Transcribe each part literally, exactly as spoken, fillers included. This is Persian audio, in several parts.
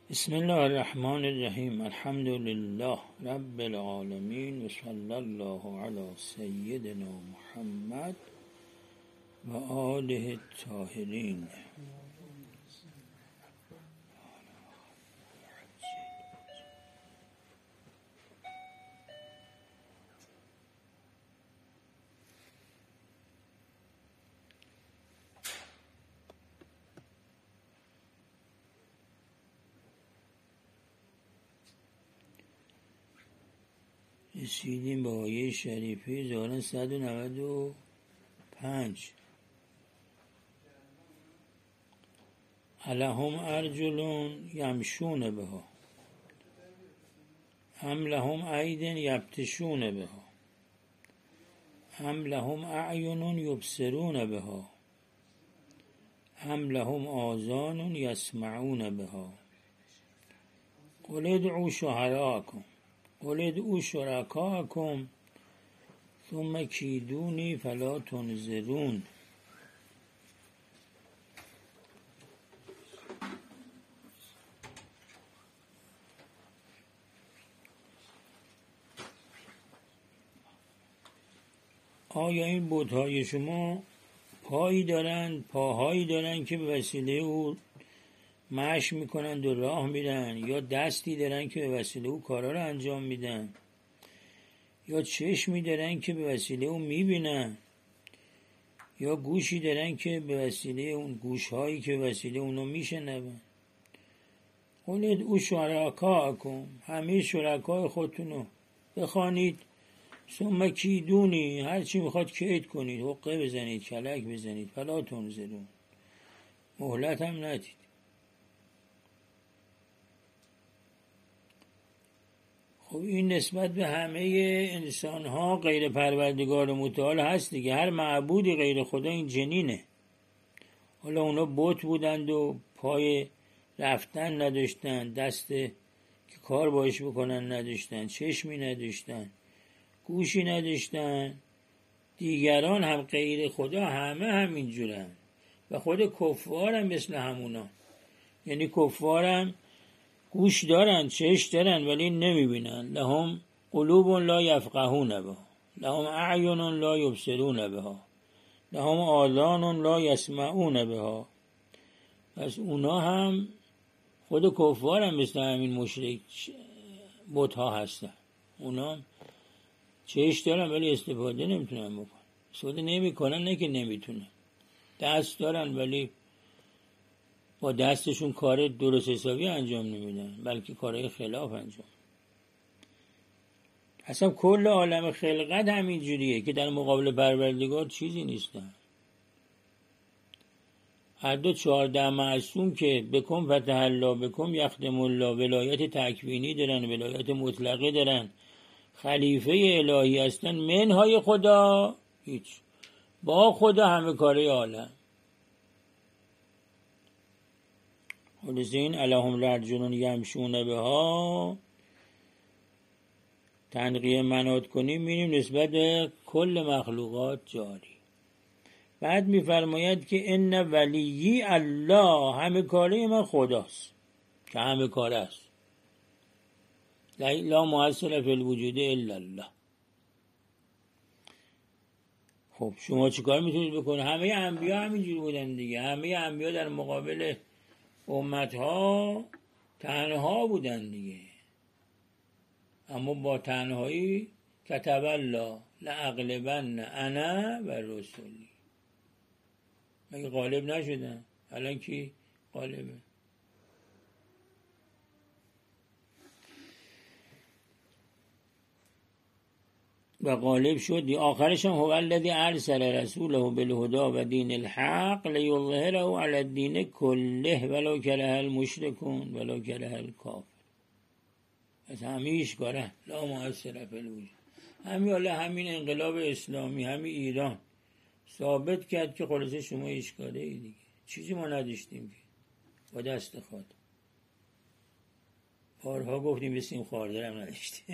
بسم الله الرحمن الرحیم. الحمد لله رب العالمین و صلی الله علی سیدنا محمد و آله الطاهرین. رسیدیم به آیه شریفه هزار و صد و نود و پنج. الهم ارجل یمشون بها ام لهم اید یبطشون بها ام لهم اعین یبصرون بها ام لهم آذان یسمعون بها قل ادعوا شهراءکم قل ادعوا شرکاءکم ثم کیدونی فلا تنظرون. آیا این بت‌های شما پایی دارند، پاهایی دارند که به وسیله او مشی میکنند و راه میرن، یا دستی دارن که به وسیله او کارا رو انجام میدن، یا چشمی دارن که به وسیله او میبینن، یا گوشی دارن که به وسیله اون گوشهایی که به وسیله اونو میشنون. قل ادعوا شرکاءکم، همه شرکای خودتونو بخوانید. ثم کیدونی، هرچی میخواد کید کنید، حقه بزنید، کلک بزنید، فلا تنظرون، مهلت هم ندید. خب این نسبت به همه انسان ها غیر پروردگار متعال هست دیگه. هر معبودی غیر خدا این جنینه. حالا اونا بت بودند و پای رفتن نداشتن، دست که کار باش بکنن نداشتن، چشمی نداشتن، گوشی نداشتن. دیگران هم غیر خدا همه همین جورن و خود کفار هم مثل همونا. یعنی کفار هم گوش دارن، چشم دارن، ولی نمیبینن. لهم قلوب لا یفقهون بها لهم اعین لا یبصرون بها لهم آذان لا یسمعون بها. پس اونا هم خود کفار هم مثل همین مشرک بت‌ها هستن. اونا چشم دارن ولی استفاده نمیتونن بکنن، استفاده نمیکنن، نه که نمیتونن. دست دارن ولی با دستشون کار درست حسابی انجام نمیدن، بلکه کارهای خلاف انجام. اصلا کل عالم خلقت همین جوریه که در مقابل پروردگار چیزی نیستن. هر دو چهارده معصوم که بکن فتح الله بکن یخدم الله ولایت تکوینی دارن، ولایت مطلقه دارن، خلیفه الهی هستن، منهای خدا هیچ، با خدا همه کاره عالم. ولذین الهم ارجل یمشون بها تنقیه منات کنیم میریم نسبت به کل مخلوقات جاری. بعد میفرماید که ان ولیی الله، همه کاره من خداست که همه کاره است. لا مؤثر فی الوجود الا الله. خب شما چیکار میتونید بکنید؟ همه انبیا همینجوری بودن دیگه. همه انبیا در مقابل امتها تنها بودن دیگه، اما با تنهایی کتب الله لاغلبن انا و رسولی. مگه غالب نشدن؟ الان کی غالبه؟ و غالب شد. آخرش هم هو الذی ارسل رسوله بالهدى و دین الحق لیظهره علی الدین کله ولو کره المشرکون ولو کره الکافر. از همیش کاره لا مؤثر فی الوجود. همین حالا همین انقلاب اسلامی، همین ایران ثابت کرد که خلاصه شما هیچ کاره ای دیگه. چیزی ما نداشتیم که با دست خود. بارها گفتیم بسیم خواردرم نداشتیم،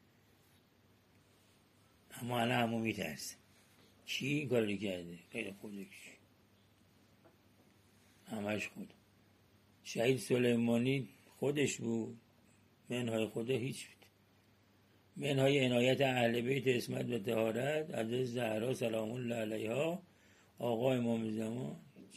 اما الان همو میترسه. کی این کاری کرده؟ غیر خودش، همش خود. شهید سلیمانی خودش بود، منهای خدا هیچ بود. منهای عنایت اهل بیت عصمت و طهارت حضرت زهرا سلام الله علیها آقا امام زمان،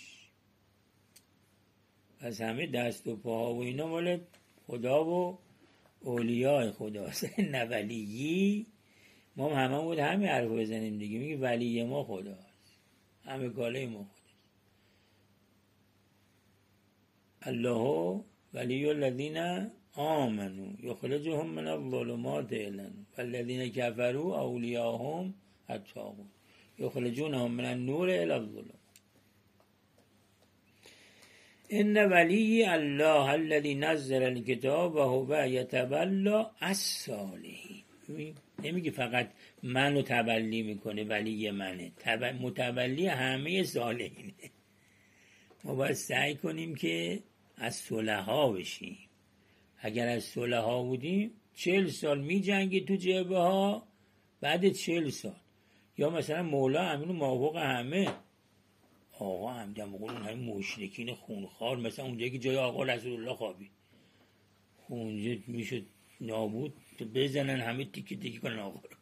از همه دست و پاها و اینا مال خدا و اولیاء خداست. نه ولیی، ما همه بود همه حرف بزنیم دیگه، میگه ولی ما خداست، همه کاله ما خداست. الله ولی الذین آمنوا یخرجهم من الظلمات الی النور والذین کفروا اولیاءهم الطاغوت یخرجونهم من النور الی الظلمات. ان ولی الله الذی نزل الکتاب و هو یتولی الصالحین. نمیگه فقط منو تبلی میکنه ولی منه، متولی همه صالحینه. ما باید سعی کنیم که از صلحا بشیم. اگر از صلحا بودیم چهل سال می جنگید تو جبهه ها، بعد چهل سال یا مثلا مولا همینو موافق همه آقا همدم بقول اون همین مشرکین خونخوار، مثلا اونجا که جای آقا رسول الله خوابید اونجا میشد نابود، بزنن همه تیکی تیکی کنن آقا رو.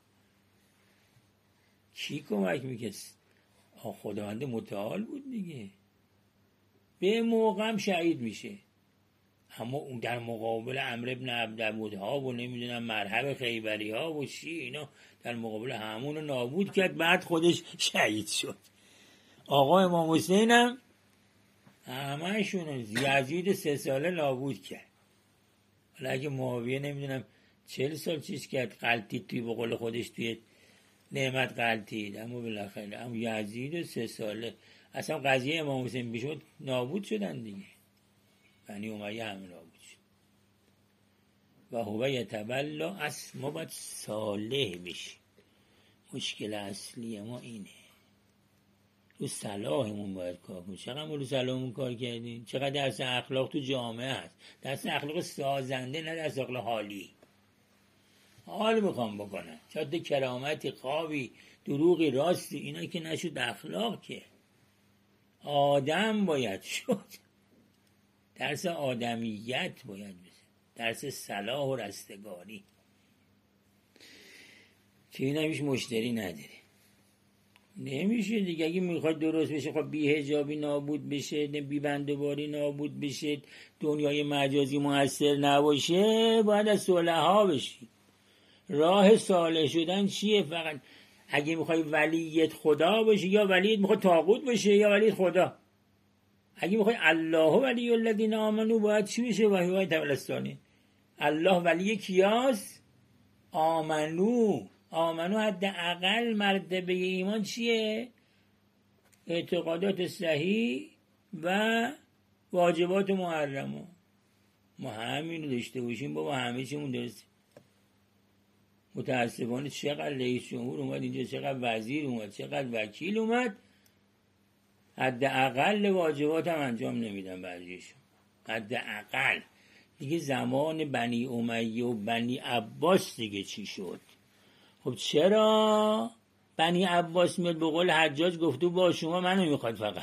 کی کمک میکست؟ خداوند متعال بود دیگه، به موقع هم شهید میشه. اما اون در مقابل عمرو بن عبدالود ها و نمیدونم مرحب خیبری ها و چی اینا، در مقابل همون رو نابود کرد، بعد خودش شهید شد. آقا امام حسین هم همه شون یزید سه ساله نابود کرد. حالا اگه معاویه نمیدونم چهل سال چیز کرد، غلطید توی به قول خودش توی نعمت غلطید، اما بالاخره هم یزید سه ساله اصلا قضیه امام حسین بشد نابود شدن دیگه، بنی امیه همه نابود شد. و هو یتولی از ما باید صالح بشیم. مشکل اصلی ما اینه، رو صلاحمون باید کار کنیم. چقدر ما رو صلاحمون کار کردیم؟ چقدر درس اخلاق تو جامعه هست؟ درس اخلاق سازنده، نه درس اخلاق حالی. حال میخوام بکنن، شاید کرامتی، خوابی، دروغی، راستی، اینا که نشد اخلاق، که آدم باید شد. درس آدمیت باید بزن، درس صلاح و رستگاری، که این همیش مشتری نداره. نمیشه دیگه. اگه میخواد درست بشه، خب بی حجابی نابود بشه، بی بنده‌باری نابود بشه، دنیای مجازی موثر نباشه، باید از صلحا بشی. راه صالح شدن چیه؟ فقط اگه میخوای ولیت خدا باشی، یا ولیت میخواد طاغوت باشه یا ولیت خدا. اگه میخوای الله ولی الذین آمنو، باید چی بشه؟ و هو یتولی الصالحین. الله ولی کیاست؟ آمنو. آمنو حداقل مرتبه ایمان چیه؟ اعتقادات صحیح و واجبات محرمه. ما همین رو داشته باشیم بابا، همه چیمون درسته. متاسفانه چقدر رئیس جمهور اومد اینجا، چقدر وزیر اومد، چقدر وکیل اومد، حداقل واجبات هم انجام نمیدن بعضیشون. حداقل دیگه زمان بنی امیه و بنی عباس دیگه چی شد؟ خب چرا بنی عباس میاد به قول حجاج گفتو با شما منو میخواد، فقط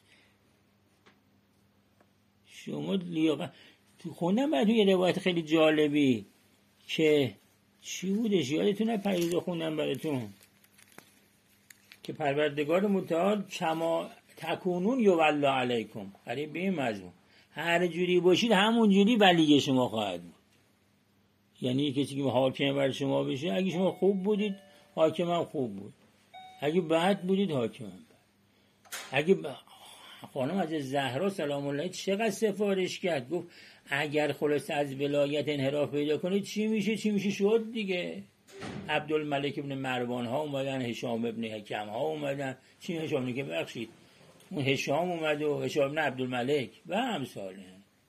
شما لیاقت. تو خوندم بعد یه روایت خیلی جالبی که چی بودش یادتونه؟ پریزا خوندم براتون که پروردگار متعال کما تکونون یولا علیکم، قریب به این مضمون، هر جوری باشید همون جوری ولی شما خواهد بود. یعنی کسی که حاکم بر شما بشه، اگه شما خوب بودید حاکم هم خوب بود، اگه بد بودید حاکم هم بد. اگه ب... خانم از زهرا سلام الله چقدر سفارش کرد، گفت اگر خلاص از ولایت انحراف پیدا کنید چی میشه؟ چی میشه شد دیگه. عبدالملک ابن مروان ها اومدن، هشام ابن حکم ها اومدن، چی هشام که بخشید اون هشام اومد و هشام ابن عبدالملک و همساله.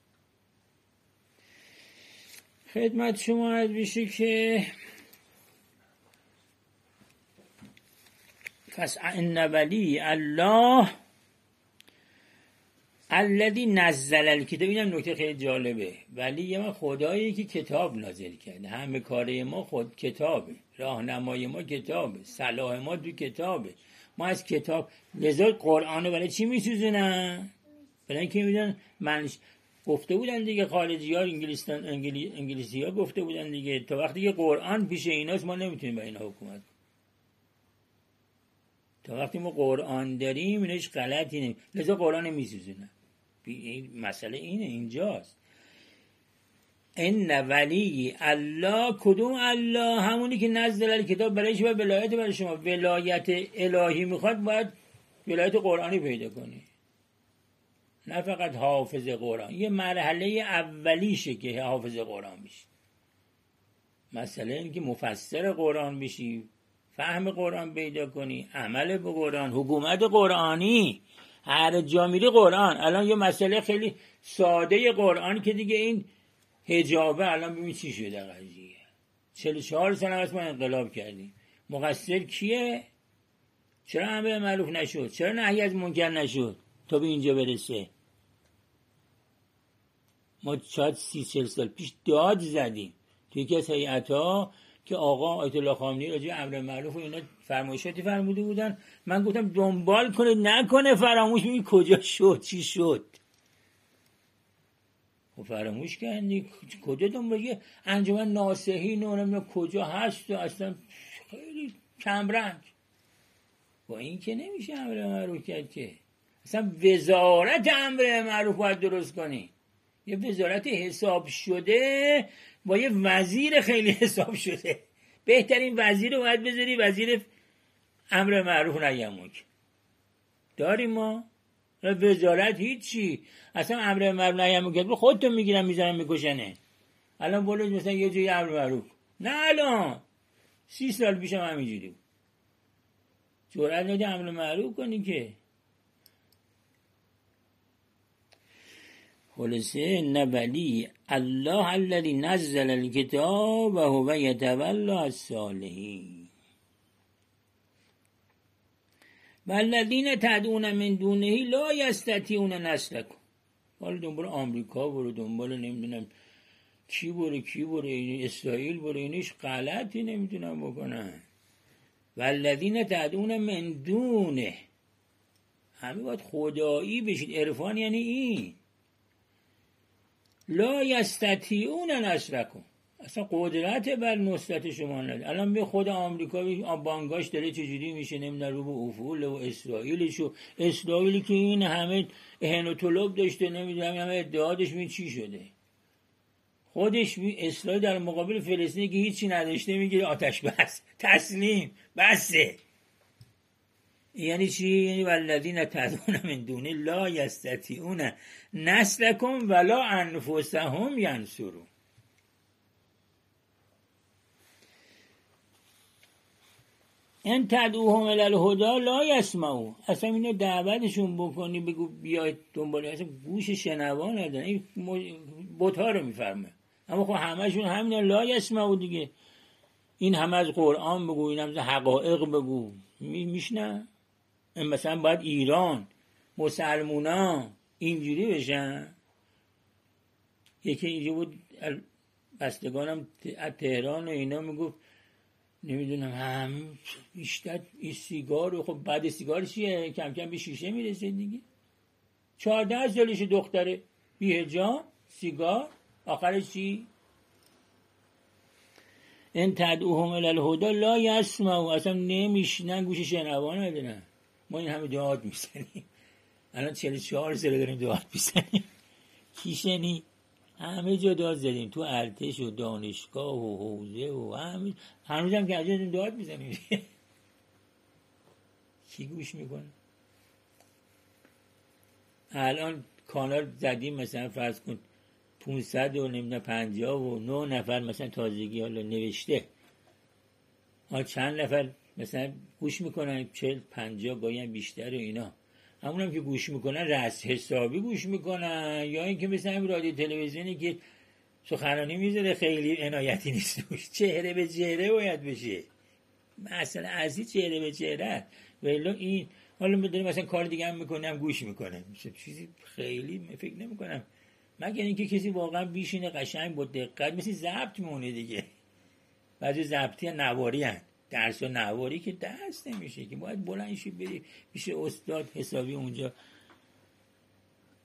خدمت شما عرض بشه که پس ان ولی الله الذی نزل الکتاب. اینم نکته خیلی جالبه. ولی ما خدایی که کتاب نازل کرده. همه کاره ما خود کتابه، راهنمای ما کتابه، صلاح ما تو کتابه. ما از کتاب، لذا قرآنو برای چی میسوزونن؟ برای اینکه میدونن من گفته بودن دیگه، خارجی ها انگلیستان انگلی... انگلیسی ها گفته بودن دیگه تا وقتی که قرآن پیش ایناست ما نمیتونیم با اینا حکومت کنیم. تا وقتی ما قرآن داریم اینا هیچ غلطی نمی، لذا قرآن میسوزونن. این مسئله اینه، اینجاست. ان ولی الله، کدوم الله؟ همونی که نزل الکتاب برای شما ولایت برای شما ولایت الهی میخواد، باید ولایت قرآنی پیدا کنی، نه فقط حافظ قرآن. یه مرحله اولیشه که حافظ قرآن میشی. مسئله این که مفسر قرآن بشی، فهم قرآن پیدا کنی، عمل به قرآن، حکومت قرآنی، هر جا میری قرآن. الان یه مسئله خیلی ساده قرآن که دیگه این حجابه، الان ببین چی شده قضیه. چهل و چهار سال هست ما انقلاب کردیم. مقصر کیه؟ چرا امر معروف نشد؟ چرا نهی از منکر نشد تا به اینجا برسه؟ ما شاید سی چهل سال پیش داد زدیم توی یکی از هیئت‌ها که آقا آیت الله خامنه‌ای راجع به امر معروف و اینا فرمایشاتی فرموده بودن. من گفتم دنبال کنه نکنه فراموش، ببین کجا شد، چی شد. و فراموش کردی کجا دنبال انجمن ناصحین و نمیدونم کجا هست و اصلا خیلی کمرنگ. با این که نمیشه امر معروف کرد که. اصلا وزارت امر معروف باید درست کنی. یه وزارت حساب شده با یه وزیر خیلی حساب شده. بهترین وزیر رو باید بذاری وزیر امر معروف نهی عن منکر. داریم ما وزارت هیچی. اصلا امر معروف نهی عن منکر خودتون میگیرن میذارن میکشنه. الان بولید مثلا یه جایی امر معروف، نه الان سی سال پیشم همینجوری بود. جرأت نداری امر معروف کنی که. خلاصه نه ولی الله الذی نزل الکتاب و هو یتولی الصالحین والذین تدعون من دونه لا یستطیعون نصرکم. حالا دنبال آمریکا برو، دنبال نمیدونم کی برو کی برو، اسرائیل برو، اینش غلطی نمیتونن بکنن. والذین تدعون من دونه، همه باید خدایی بشید. عرفان یعنی این. لا یستطیعون نصرکم، اصلا قدرت بر نصرت شما نداره. الان به خود آمریکا بانگاش داره چجوری میشه نمیدونم رو به افول و اسرائیلش و اسرائیلی که این همه اهن و طلب داشته نمیدونم همه ادعادش می چی شده. خودش اسرائیل در مقابل فلسطینی که هیچی نداشته میگیره آتش بس، تسلیم، بسه. یعنی چی؟ یعنی والذین تدعون من دونه لا یستطیعون نصرکم ولا انفسهم ینصرون. ان تدعوهم الی الهدی لا یسمعون. اصلا اینو دعوتشون بکنی بگو بیاید دنبال، اصلا گوش شنوا ندارن. این بت‌ها رو میفرمه. اما خب همشون همین لا یسمعون دیگه. این همه از قرآن بگو، این همه از حقایق بگو، میشنن. مثلا باید ایران مسلمونا اینجوری بشن. یکی اینجا بود بستگانم از تهران و اینا میگفت نمیدونم هم بیشتر این سیگار، خب بعد سیگار چیه؟ کم کم به شیشه میرسه دیگه. چهارده سالش دختره بی حجاب سیگار، آخرش چی؟ ان تدعوهم الی الهدی لا یسمعون. اصلا نمیشنن، گوش شنوا ندارن. ما این همه دعات میزنیم الان چهل و چهار ساله داریم دعات میزنیم. کی شنید؟ همه جا دعات زدیم، تو ارتش و دانشگاه و حوزه و همه، هنوز هم که از جا دعات میزنیم. کی گوش میکنه؟ الان کانال زدیم مثلا فرض کن پونصد و نمیدونم پنجاه و نه نفر مثلا تازگی حالا نوشته، ها چند نفر مثلا گوش میکنن؟ چهل پنجاه گاهی هم بیشتر و اینا. همون هم که گوش میکنن رأس حسابی گوش میکنن، یا اینکه مثلا این رادیو تلویزیونی که سخنرانی میذاره خیلی عنایتی نیست توش، چهره به چهره باید بشه. مثلا ازی چهره به چهره ولی این حالا میدونی مثلا کار دیگه هم میکنم گوش میکنم، چیزی خیلی فکر نمیکنم، مگر اینکه کسی واقعا بیشینه قشنگ با دقت، مثل ضبط مونه دیگه. بعضی ضبطی نواری هن. درس و نواری که درس نمیشه که باید بلند شی بری پیش استاد حسابی اونجا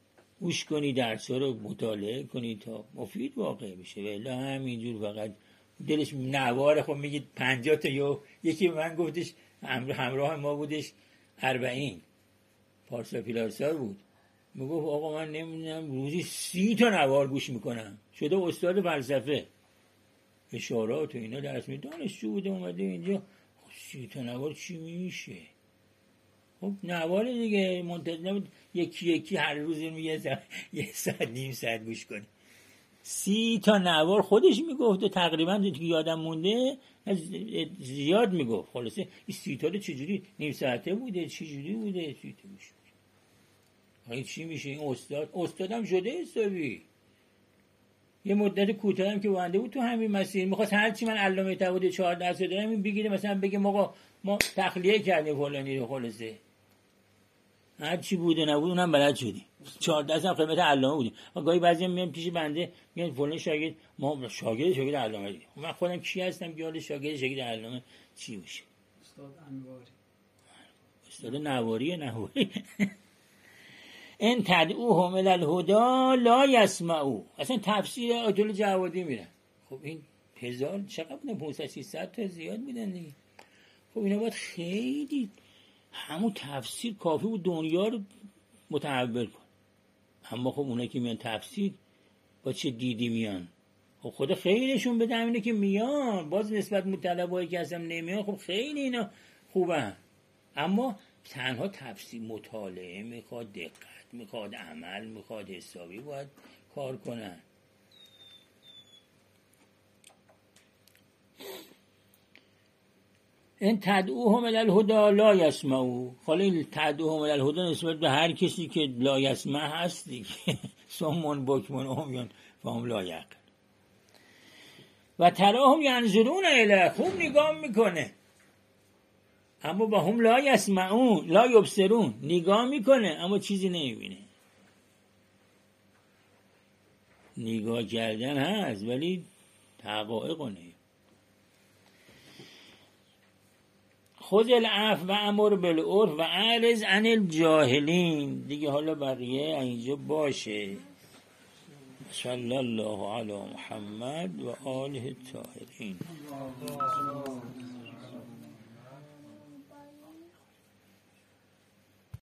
گوش کنی، درس رو مطالعه کنی تا مفید واقع بشه. ولی همینجور فقط دلش نواره. خب میگید پنجاه تا یا یکی به من گفتش همراه ما بودش اربعین پارسا پیلارسال بود، میگفت آقا من نمیدونم روزی سی تا نوار گوش میکنم، شده استاد فلسفه اشارات و اینا درس میده، دانشجو بوده اومده اینجا. سی تا نوار چی میشه؟ خب نوار دیگه منتظر نبود یکی یکی هر روز یه ساعت یه ساعت نیم ساعت گوش کنی. سی تا نوار خودش میگفت و تقریبا دیگه یادم مونده زیاد میگفت. خلاصه این سی تا چجوری نیم ساعته بوده، چجوری بوده سی تا گوش کنی؟ چی میشه این استاد؟ استادم شده حسابی. یه مدت کوتاه هم که وانده بود تو همین مسیر میخواست هرچی من علامه طباطبایی چهار درس دارم بگیره، مثلا بگه آقا ما تخلیه کردیم فلانی رو، خلاصه هرچی بوده نبود اونم بلد شدیم. چهار درس هم خدمت علامه بودیم. و گاهی بعضی میان پیش بنده میگن فلان شاگرد، ما شاگرد شاگرد علامه دیدیم. من خودم کی هستم که حال شاگرد شاگرد علامه چی میشه؟ استاد انواری، استاد نواری نواری ان تدعوهم الی الهدی لا یسمعوا. اصلا تفسیر آیت الله جوادی میرن. خب این هزار چقدر بودن؟ پانصد ششصد تا زیاد بودن دیگه. خب اینا باید خیلی همون تفسیر کافی بود دنیا رو متحول کن. اما خب اونایی که میان تفسیر با چه دیدی میان؟ خب خدا خیلیشون بده همینه که میان، باز نسبت مطلبایی که اصلا نمیان خب خیلی اینا خوبن. اما تنها تفسیر مطالعه میخواد، دقت میخواد، عمل میخواد، حسابی باید کار کنن. این تدعوهم الی الهدی لا یسمعوا. حالا این تدعوهم الی الهدی نسبت به هر کسی که لا یسمع هست دیگه. صمٌ بکمٌ عمیٌ فهم لا یعقلون. و تراهم ینظرون الیه، خوب نگاه میکنه اما با هم لا یسمعون لا یبصرون، نگاه میکنه اما چیزی نمیبینه. نگاه کردن هست ولی حقایق نمیبینه. خذ العفو و امر بالعرف و اعرض عن الجاهلین. دیگه حالا بقیه اینجا باشه. صلی الله علی محمد و آله الطاهرین.